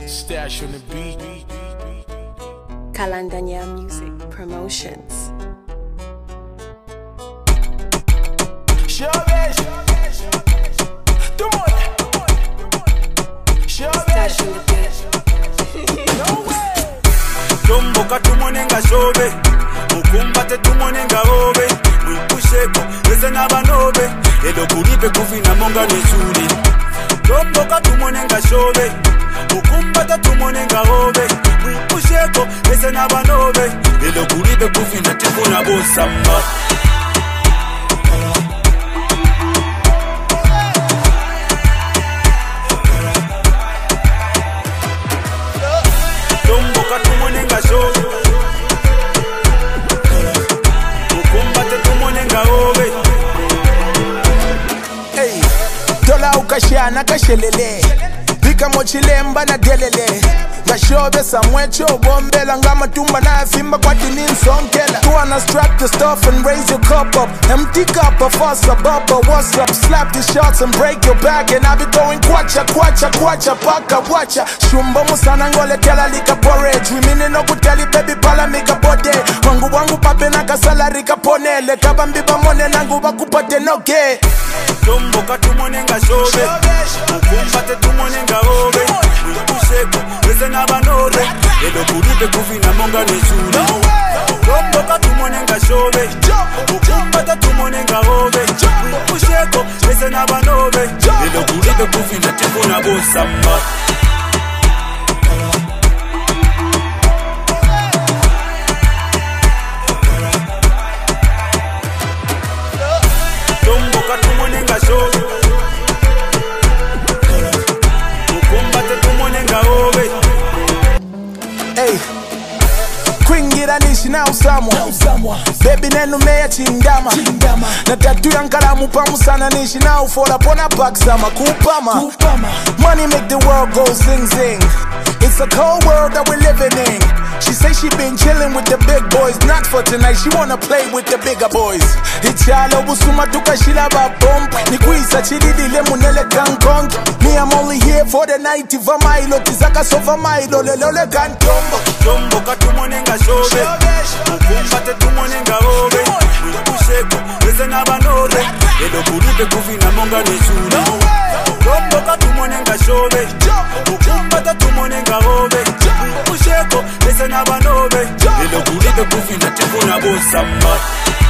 Stash on the beat. Kalandanya Music Promotions. Stash on the beat. Tomboka tumonenga shobe mukumbate tumonenga obe mwipusheko ese n'abanobe edo kulipe kufina monga n'eshuri. Tomboka tumonenga shobe mukumbate tumonenga obe mwipusheko ese n'abanobe edo kulipe kufina tikuna bosamba. Tomboka tumonenga shobe mukumbate tumonenga obe. Hey, dola ukashana kashelele Bika mochilemba na delele Gashobe samwecho bombela Ngama tumba na fimba kwa tini nsonkela Tu wanna strap the stuff and raise your cup up Empty cup of us a bubba. What's up? Slap the shots and break your back And I be going kwacha, kwacha, kwacha Paka wacha Shumbo musana ngole tela lika porridge Wimine no kuteli baby pala mika bode Wangu pape na kasala rika ponele Kabambiba mone nangu wakupate noge. Tomboka tumonenga shobe mukumbate tumonenga obe mwipusheko ese n'abanobe edo kulipe kufina monga n'eshuri. Tomboka tumonenga shobe mukumbate tumonenga obe mwipusheko ese n'abanobe edo kulipe kufina tikuna bosamba. Tomboka tumonenga shobe mukumbate tumonenga obe. Hey, kwingira nishi na usamwa Baby nenu meya chindama Na tatu yankalamu pamusana nishi na ufola pona paksama kupama Money make the world go zing zing. It's a cold world that we're living in. She say she been chilling with the big boys. Not for tonight, she wanna play with the bigger boys. Ichalo busuma tukashila ba bomb. Nikuisa chilidile munele kankong. Me I'm only here for the night. Iva mailo tizaka sofa mailo lelole kantombo. Tomboka tumonenga shobe mukumbate tumonenga obe mwipusheko ese n'abanobe edo kulipe kufina monga n'eshuri. Tomboka tumonenga shobe mukumbate tumonenga obe mwipusheko ese n'abanobe edo kulipe kufina tikuna bosamba.